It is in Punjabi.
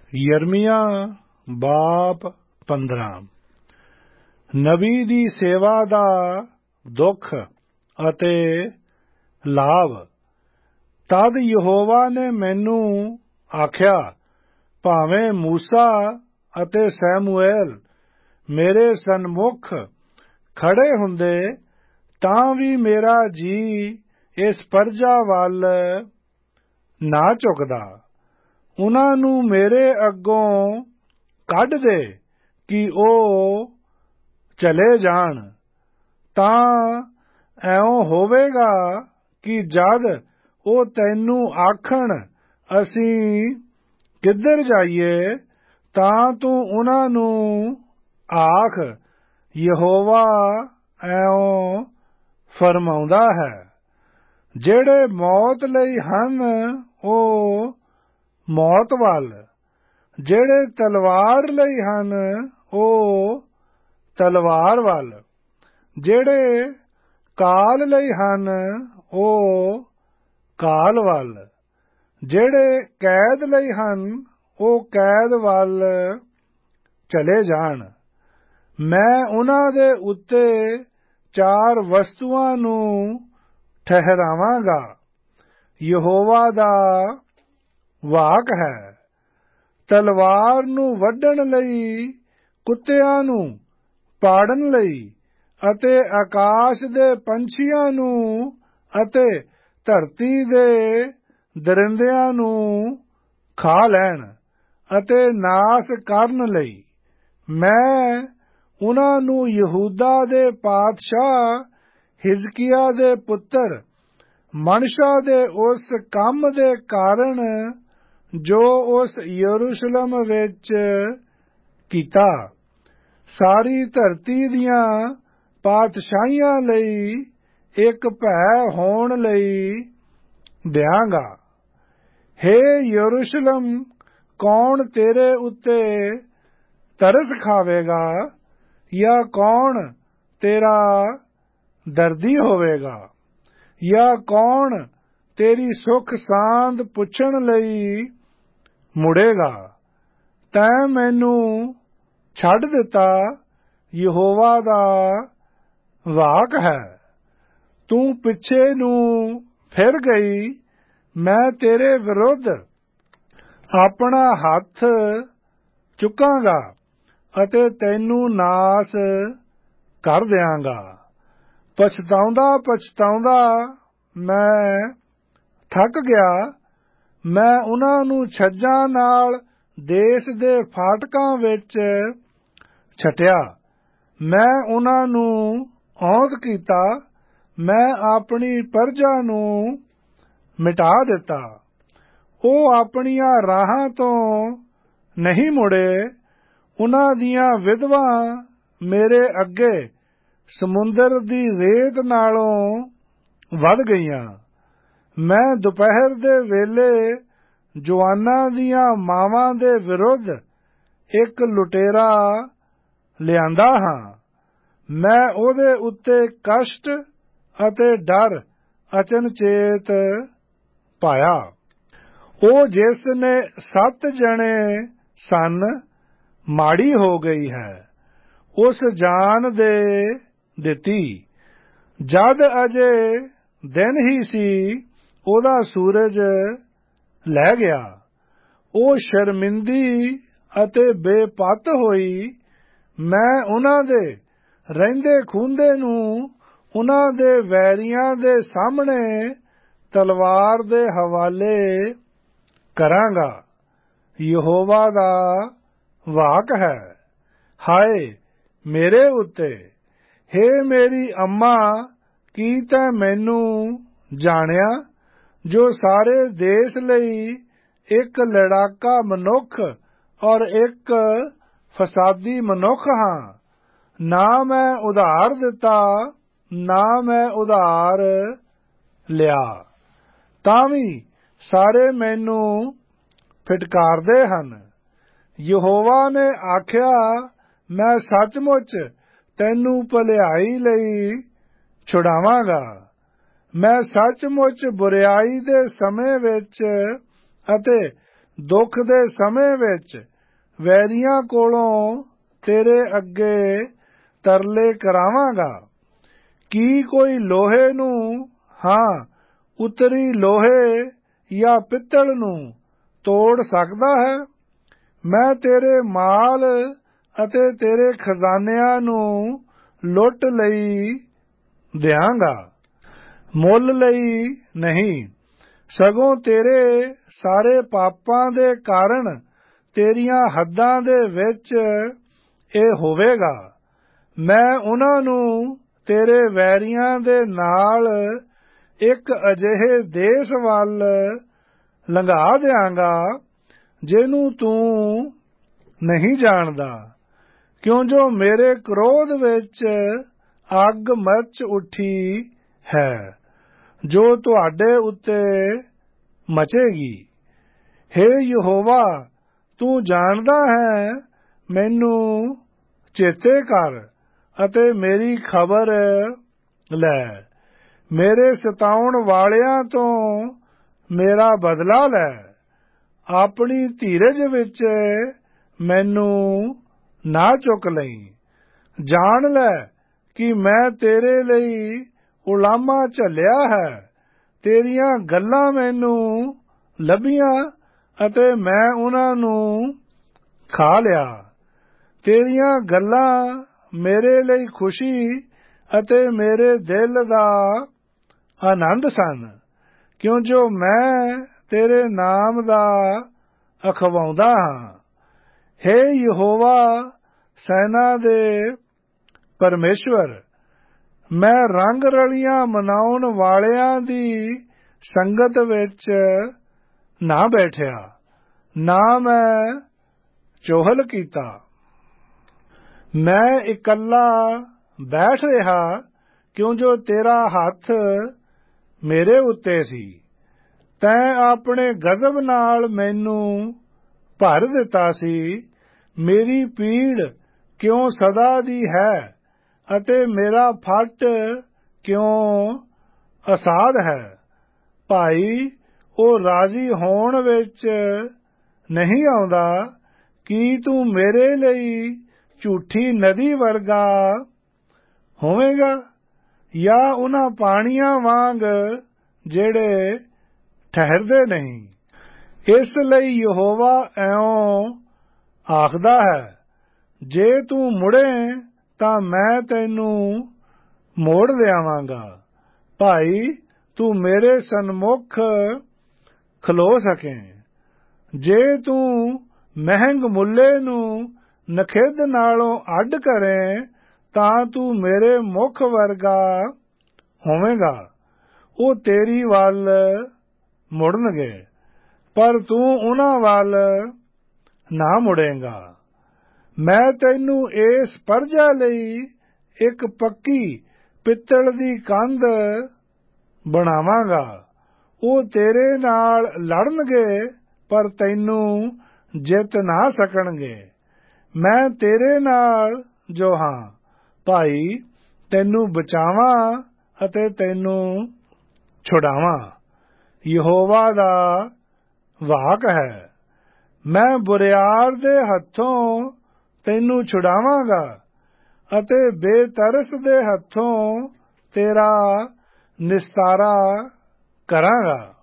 ਯਰਮੀਆਂ ਬਾਪ 15। ਨਬੀ ਦੀ ਸੇਵਾ ਦਾ ਦੁੱਖ ਅਤੇ ਲਾਭ। ਤਦ ਯਹੋਵਾ ਨੇ ਮੈਨੂੰ ਆਖਿਆ, ਭਾਵੇਂ ਮੂਸਾ ਅਤੇ ਸੈਮੂਏਲ ਮੇਰੇ ਸਨਮੁਖ ਖੜੇ ਹੁੰਦੇ ਤਾਂ ਵੀ ਮੇਰਾ ਜੀ ਇਸ ਪਰਜਾ ਵੱਲ ਨਾ ਝੁਕਦਾ। ਉਨ੍ਹਾਂ ਨੂੰ ਮੇਰੇ ਅੱਗੋਂ ਕੱਢ ਦੇ ਕਿ ਉਹ ਚਲੇ ਜਾਣ। ਤਾਂ ਇਉਂ ਹੋਵੇਗਾ ਕਿ ਜਦ ਉਹ ਤੈਨੂੰ ਆਖਣ, ਅਸੀਂ ਕਿੱਧਰ ਜਾਈਏ, ਤਾਂ ਤੂੰ ਉਨ੍ਹਾਂ ਨੂੰ ਆਖ, ਯਹੋਵਾ ਇਉਂ ਫਰਮਾਉਂਦਾ ਹੈ, ਜਿਹੜੇ ਮੌਤ ਲਈ ਹਨ ਉਹ ਮੌਤ ਵੱਲ, ਜਿਹੜੇ ਤਲਵਾਰ ਲਈ ਹਨ ਉਹ ਤਲਵਾਰ ਵੱਲ, ਜਿਹੜੇ ਕਾਲ ਲਈ ਹਨ ਉਹ ਕਾਲ ਵੱਲ, ਜਿਹੜੇ ਕੈਦ ਲਈ ਹਨ ਉਹ ਕੈਦ ਵੱਲ ਚਲੇ ਜਾਣ। ਮੈਂ ਉਨ੍ਹਾਂ ਦੇ ਉੱਤੇ 4 ਵਸਤੂਆਂ ਨੂੰ ਠਹਿਰਾਵਾਂਗਾ। ਯਹੋਵਾ ਦਾ ਵਾਕ ਹੈ, ਤਲਵਾਰ ਨੂੰ ਵੱਢਣ ਲਈ, ਕੁੱਤਿਆਂ ਨੂੰ ਪਾੜਨ ਲਈ, ਅਤੇ ਆਕਾਸ਼ ਦੇ ਪੰਛੀਆਂ ਨੂੰ ਅਤੇ ਧਰਤੀ ਦੇ ਦਰਿੰਦਿਆਂ ਨੂੰ ਖਾ ਲੈਣ ਅਤੇ ਨਾਸ ਕਰਨ ਲਈ। ਮੈਂ ਉਨ੍ਹਾਂ ਨੂੰ ਯਹੂਦਾ ਦੇ ਪਾਤਸ਼ਾਹ ਹਿਜ਼ਕੀਆ ਦੇ ਪੁੱਤਰ ਮਨਸ਼ਾ ਦੇ ਉਸ ਕੰਮ ਦੇ ਕਾਰਨ ਜੋ ਉਸ ਯਰੂਸ਼ਲਮ ਵਿੱਚ ਕੀਤਾ, ਸਾਰੀ ਧਰਤੀ ਦੀਆਂ ਪਾਤਸ਼ਾਹੀਆਂ ਲਈ ਇੱਕ ਭੈ ਹੋਣ ਲਈ ਦਿਆਂਗਾ। ਹੇ ਯਰੂਸ਼ਲਮ, ਕੌਣ ਤੇਰੇ ਉੱਤੇ ਤਰਸ ਖਾਵੇਗਾ, ਜਾਂ ਕੌਣ ਤੇਰਾ ਦਰਦੀ ਹੋਵੇਗਾ, ਜਾਂ ਕੌਣ ਤੇਰੀ ਸੁੱਖ ਸਾਂਦ ਪੁੱਛਣ ਲਈ ਮੁੜੇਗਾ। ਤੈਂ ਮੈਨੂੰ ਛੱਡ ਦਿੱਤਾ, ਯਹੋਵਾ ਦਾ ਵਾਕ ਹੈ। ਤੂੰ ਪਿੱਛੇ ਨੂੰ ਫਿਰ ਗਈ। ਮੈਂ ਤੇਰੇ ਵਿਰੁੱਧ ਆਪਣਾ ਹੱਥ ਚੁੱਕਾਂਗਾ ਅਤੇ ਤੈਨੂੰ ਨਾਸ ਕਰ ਦਿਆਂਗਾ। ਪਛਤਾਉਂਦਾ ਪਛਤਾਉਂਦਾ ਮੈਂ ਥੱਕ ਗਿਆ। ਮੈਂ ਉਨ੍ਹਾਂ ਨੂੰ ਛੱਜਾਂ ਨਾਲ ਦੇਸ਼ ਦੇ ਫਾਟਕਾਂ ਵਿੱਚ ਛੱਟਿਆ। ਮੈਂ ਉਨ੍ਹਾਂ ਨੂੰ ਔਂਦ ਕੀਤਾ। ਮੈਂ ਆਪਣੀ ਪਰਜਾ ਨੂੰ ਮਿਟਾ ਦਿੱਤਾ। ਉਹ ਆਪਣੀਆਂ ਰਾਹਾਂ ਤੋਂ ਨਹੀਂ ਮੁੜੇ। ਉਨ੍ਹਾਂ ਦੀਆਂ ਵਿਧਵਾਂ ਮੇਰੇ ਅੱਗੇ ਸਮੁੰਦਰ ਦੀ ਰੇਤ ਨਾਲੋਂ ਵਧ ਗਈਆਂ। ਮੈਂ ਦੁਪਹਿਰ ਦੇ ਵੇਲੇ ਜਵਾਨਾਂ ਦੀਆਂ ਮਾਵਾਂ ਦੇ ਵਿਰੁੱਧ ਇੱਕ ਲੁਟੇਰਾ ਲਿਆਂਦਾ ਹਾਂ। ਮੈਂ ਉਹਦੇ ਉੱਤੇ ਕਸ਼ਟ ਅਤੇ ਡਰ ਅਚਨਚੇਤ ਪਾਇਆ। ਉਹ ਜਿਸ ਨੇ 7 ਜਣੇ ਸਨ, ਮਾੜੀ ਹੋ ਗਈ ਹੈ। ਉਸ ਜਾਨ ਦੇ ਦਿੱਤੀ। ਜਦ ਅਜੇ ਦਿਨ ਹੀ ਸੀ, ਉਹਦਾ ਸੂਰਜ ਲੈ ਗਿਆ। ਉਹ ਸ਼ਰਮਿੰਦੀ ਅਤੇ ਬੇਪੱਤ ਹੋਈ। ਮੈਂ ਉਨ੍ਹਾਂ ਦੇ ਰਹਿੰਦੇ ਖੂੰਹਦੇ ਨੂੰ ਉਨ੍ਹਾਂ ਦੇ ਵੈਰੀਆਂ ਦੇ ਸਾਹਮਣੇ ਤਲਵਾਰ ਦੇ ਹਵਾਲੇ ਕਰਾਂਗਾ। ਯਹੋਵਾ ਦਾ ਵਾਕ ਹੈ। ਹਾਏ ਮੇਰੇ ਉੱਤੇ! ਹੇ ਮੇਰੀ ਅੰਮਾ, ਕੀ ਤੈਂ ਮੈਨੂੰ ਜਾਣਿਆ, ਜੋ ਸਾਰੇ ਦੇਸ਼ ਲਈ ਇੱਕ ਲੜਾਕਾ ਮਨੁੱਖ ਔਰ ਇੱਕ ਫਸਾਦੀ ਮਨੁੱਖ ਹਾਂ। ਨਾ ਮੈਂ ਉਧਾਰ ਦਿੱਤਾ, ਨਾ ਮੈਂ ਉਧਾਰ ਲਿਆ, ਤਾਂ ਵੀ ਸਾਰੇ ਮੈਨੂੰ ਫਿਟਕਾਰਦੇ ਹਨ। ਯਹੋਵਾ ਨੇ ਆਖਿਆ, ਮੈਂ ਸੱਚਮੁੱਚ ਤੈਨੂੰ ਭਲਾਈ ਲਈ ਛੁਡਾਵਾਂਗਾ। ਮੈਂ ਸੱਚਮੁੱਚ ਬੁਰਿਆਈ ਦੇ ਸਮੇਂ ਵਿੱਚ ਅਤੇ ਦੁੱਖ ਦੇ ਸਮੇਂ ਵਿੱਚ ਵੈਰੀਆਂ ਕੋਲੋਂ ਤੇਰੇ ਅੱਗੇ ਤਰਲੇ ਕਰਾਵਾਂਗਾ। ਕੀ ਕੋਈ ਲੋਹੇ ਨੂੰ, ਹਾਂ ਉਤਰੀ ਲੋਹੇ ਜਾਂ ਪਿੱਤਲ ਨੂੰ ਤੋੜ ਸਕਦਾ ਹੈ? ਮੈਂ ਤੇਰੇ ਮਾਲ ਅਤੇ ਤੇਰੇ ਖਜ਼ਾਨਿਆਂ ਨੂੰ ਲੁੱਟ ਲਈ ਦਿਆਂਗਾ, ਮੁੱਲ ਲਈ ਨਹੀਂ। ਸਗੋਂ ਤੇਰੇ ਸਾਰੇ ਪਾਪਾਂ ਦੇ ਕਾਰਨ ਤੇਰੀਆਂ ਹੱਦਾਂ ਦੇ ਵਿੱਚ ਇਹ ਹੋਵੇਗਾ। ਮੈਂ ਉਹਨਾਂ ਨੂੰ ਤੇਰੇ ਵੈਰੀਆਂ ਦੇ ਨਾਲ ਇੱਕ ਅਜਿਹੇ ਦੇਸ਼ ਵੱਲ ਲੰਘਾ ਦਿਆਂਗਾ ਜਿਹਨੂੰ ਤੂੰ ਨਹੀਂ ਜਾਣਦਾ, ਕਿਉਂ ਜੋ ਮੇਰੇ ਕ੍ਰੋਧ ਵਿੱਚ ਅੱਗ ਮੱਚ ਉੱਠੀ ਹੈ ਜੋ ਤੁਹਾਡੇ ਉੱਤੇ ਮਚੇਗੀ। ਹੇ ਯਹੋਵਾ, ਤੂੰ ਜਾਣਦਾ ਹੈ, ਮੈਨੂੰ ਚੇਤੇ ਕਰ ਅਤੇ ਮੇਰੀ ਖਬਰ ਲੈ। ਮੇਰੇ ਸਤਾਉਣ ਵਾਲਿਆਂ ਤੋਂ ਮੇਰਾ ਬਦਲਾ ਲੈ, ਆਪਣੀ ਧੀਰਜ ਵਿੱਚ ਮੈਨੂੰ ਨਾ ਚੁੱਕ ਲਈ। ਜਾਣ ਲੈ ਕਿ ਮੈਂ ਤੇਰੇ ਲਈ ਉਲਾਮਾ ਝੱਲਿਆ ਹੈ। ਤੇਰੀਆਂ ਗੱਲਾਂ ਮੈਨੂੰ ਲੱਭੀਆਂ ਅਤੇ ਮੈਂ ਉਹਨਾਂ ਨੂੰ ਖਾ ਲਿਆ। ਤੇਰੀਆਂ ਗੱਲਾਂ ਮੇਰੇ ਲਈ ਖੁਸ਼ੀ ਅਤੇ ਮੇਰੇ ਦਿਲ ਦਾ ਆਨੰਦ ਸਨ, ਕਿਉਂ ਜੋ ਮੈਂ ਤੇਰੇ ਨਾਮ ਦਾ ਅਖਵਾਉਂਦਾ ਹਾਂ। ਹੇ ਯਹੋਵਾ ਸੈਨਾ ਦੇ ਪਰਮੇਸ਼ਵਰ, ਮੈਂ ਰੰਗ ਰਲੀਆਂ ਮਨਾਉਣ ਵਾਲਿਆਂ ਦੀ ਸੰਗਤ ਵਿੱਚ ਨਾ ਬੈਠਿਆ, ਨਾ ਮੈਂ ਚੋਹਲ ਕੀਤਾ। ਮੈਂ ਇਕੱਲਾ ਬੈਠ ਰਿਹਾ, ਕਿਉਂ ਜੋ ਤੇਰਾ ਹੱਥ ਮੇਰੇ ਉੱਤੇ ਸੀ। ਤੈਂ ਆਪਣੇ ਗਜ਼ਬ ਨਾਲ ਮੈਨੂੰ ਭਰ ਦਿੱਤਾ ਸੀ। ਮੇਰੀ ਪੀੜ ਕਿਉਂ ਸਦਾ ਦੀ ਹੈ ਅਤੇ ਮੇਰਾ ਫੱਟ ਕਿਉਂ ਅਸਾਧ ਹੈ। ਭਾਈ, ਉਹ ਰਾਜ਼ੀ ਹੋਣ ਵਿੱਚ ਨਹੀਂ ਆਉਂਦਾ। ਕੀ ਤੂੰ ਮੇਰੇ ਲਈ ਝੂਠੀ ਨਦੀ ਵਰਗਾ ਹੋਵੇਗਾ ਜਾਂ ਉਹਨਾਂ ਪਾਣੀਆਂ ਵਾਂਗ ਜਿਹੜੇ ਠਹਿਰਦੇ ਨਹੀਂ? ਇਸ ਲਈ ਯਹੋਵਾ ਇਉਂ ਆਖਦਾ ਹੈ, ਜੇ ਤੂੰ ਮੁੜੇ ਤਾਂ ਮੈਂ ਤੈਨੂੰ ਮੋੜ ਲਿਆਵਾਂਗਾ। ਭਾਈ, ਤੂੰ ਮੇਰੇ ਸਨਮੁਖ ਖਲੋ ਸਕੇ। ਜੇ ਤੂੰ ਮਹਿੰਗ ਮੁੱਲੇ ਨੂੰ ਨਖਿੱਧ ਨਾਲੋਂ ਅੱਡ ਕਰੇ ਤਾਂ ਤੂੰ ਮੇਰੇ ਮੁਖ ਵਰਗਾ ਹੋਵੇਗਾ। ਉਹ ਤੇਰੀ ਵੱਲ ਮੁੜਨਗੇ, ਪਰ ਤੂੰ ਉਹਨਾਂ ਵੱਲ ਨਾ ਮੁੜੇਂਗਾ। ਮੈਂ ਤੈਨੂੰ ਇਸ ਪਰਜਾ ਲਈ ਇੱਕ ਪੱਕੀ ਪਿੱਤਲ ਦੀ ਕੰਧ ਬਣਾਵਾਂਗਾ। ਉਹ ਤੇਰੇ ਨਾਲ ਲੜਨਗੇ, ਪਰ ਤੈਨੂੰ ਜਿੱਤ ਨਾ ਸਕਣਗੇ। ਮੈਂ ਤੇਰੇ ਨਾਲ ਜੋ ਹਾਂ, ਭਾਈ, ਤੈਨੂੰ ਬਚਾਵਾਂ ਅਤੇ ਤੈਨੂੰ ਛੁਡਾਵਾਂ। ਯਹੋਵਾ ਦਾ ਵਾਕ ਹੈ, ਮੈਂ ਬੁਰਿਆਰ ਦੇ ਹੱਥੋਂ ਤੈਨੂੰ ਛੁਡਾਵਾਂਗਾ ਅਤੇ ਬੇਤਰਸ ਦੇ ਹੱਥੋਂ ਤੇਰਾ ਨਿਸਤਾਰਾ ਕਰਾਂਗਾ।